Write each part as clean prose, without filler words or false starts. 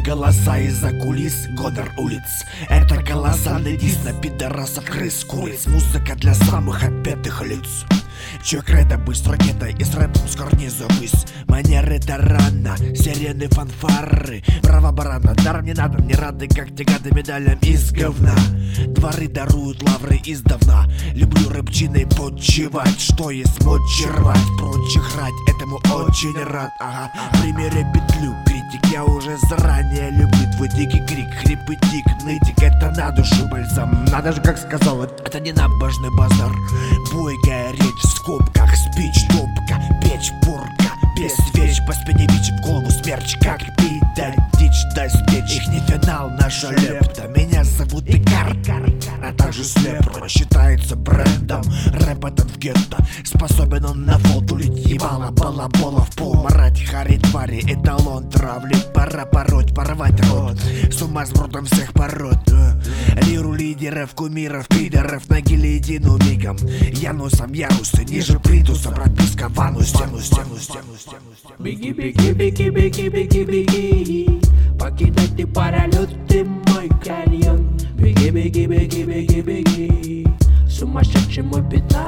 голоса из-за кулис, гонор улиц. Это колоссальный дис на пидорасов, крыс, куриц. Музыка для самых отпетых лиц. Чё кредо быстро ракета и с рэпом с карниза ввысь. Манеры тарана, сирены, фанфары. Браво барана, даром не надо, не рады, как те гады медалям из говна. Дворы даруют лавры издавна. Люблю рэпчиной подчевать, что есть мочи рвать, прочих рать, этому очень рад. Ага, в примере петлю критик, я уже заранее люблю твой дикий крик, хрип и тик, нытик, это на душу бальзам. Надо же, как сказал, это не набожный базар. Бойкая речь в скобках, спич, топка, печь, порка, без свеч, по спине бич, в голову смерч, как пить, дать дичь, достичь. Их не финал, наша лепта. Меня зовут Икар, а также Слепро. Считается брендом, рэп этот в гетто. Способен он на фол тулить ебало, балабола в пол, марать, харить твари, эталон травли. Пора пороть, порвать рот, с ума с бродом всех пород. Лиру лидеров, кумиров, пидоров на гильотину мигом. Янусом ярусы, ниже плинтуса, прописка в ванну стену, стену, стену, стену. Беги, беги, беги, беги, беги, беги. Покидать ты паралет, ты мой каньон. Беги, беги, беги, беги, беги. Сумасшедший мой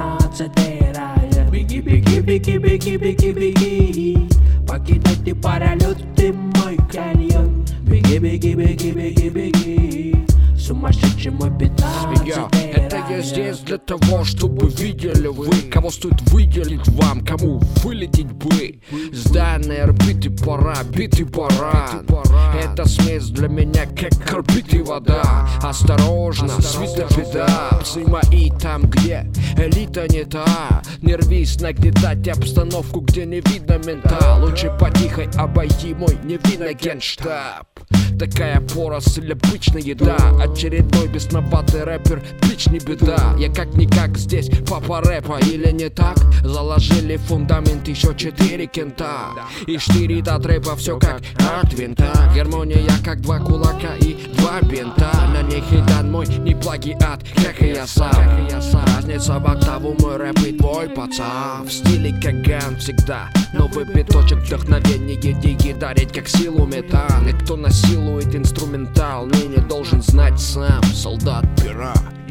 15-й рай. Беги, беги, беги, беги, беги, беги. Покидать ты паралет, ты мой каньон. Беги, беги, беги, беги, беги. Сумасшедший мой 15-й рай. Это я здесь для того, чтобы видели вы, кого стоит выделить вам, кому вылететь бы. Сданный орбит и пора, битый баран. Это смесь для меня, как корбит и вода. Осторожно, свита беда. Псы мои там, где элита не та. Не рвись нагнетать обстановку, где не видно мента. Лучше потихой обойди мой невинный генштаб. Такая поросль, обычная еда. Очередной бесноватый рэпер, бич не беда. Я как-никак здесь папа рэпа, или не так? Заложили фундамент еще 4 кента. И штырит от рэпа все как от винта. Гармония как 2 кулака и 2 бинта. На них и дан мой не плагиат, как и я сам. Разница в октаву, мой рэп и твой пацан. В стиле Каган всегда новый биточек, вдохновение дикий дарить как силу метан. И кто насилует инструментал, ныне должен знать сам солдат пера.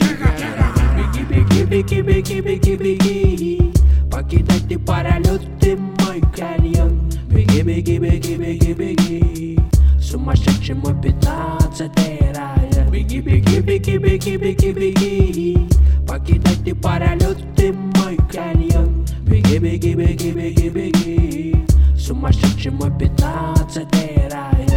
Беги, беги, беги, беги, беги, беги. Покидать ты паралет, ты мой каньон. Беги, беги, беги, беги, беги. Сумасшедший мой 15-й рай. Беги, беги, беги, беги, беги, беги. Покидать ты паралет, ты мой каньон. Беги, беги, беги, беги, беги. Сумасшедший мой 15-й рай.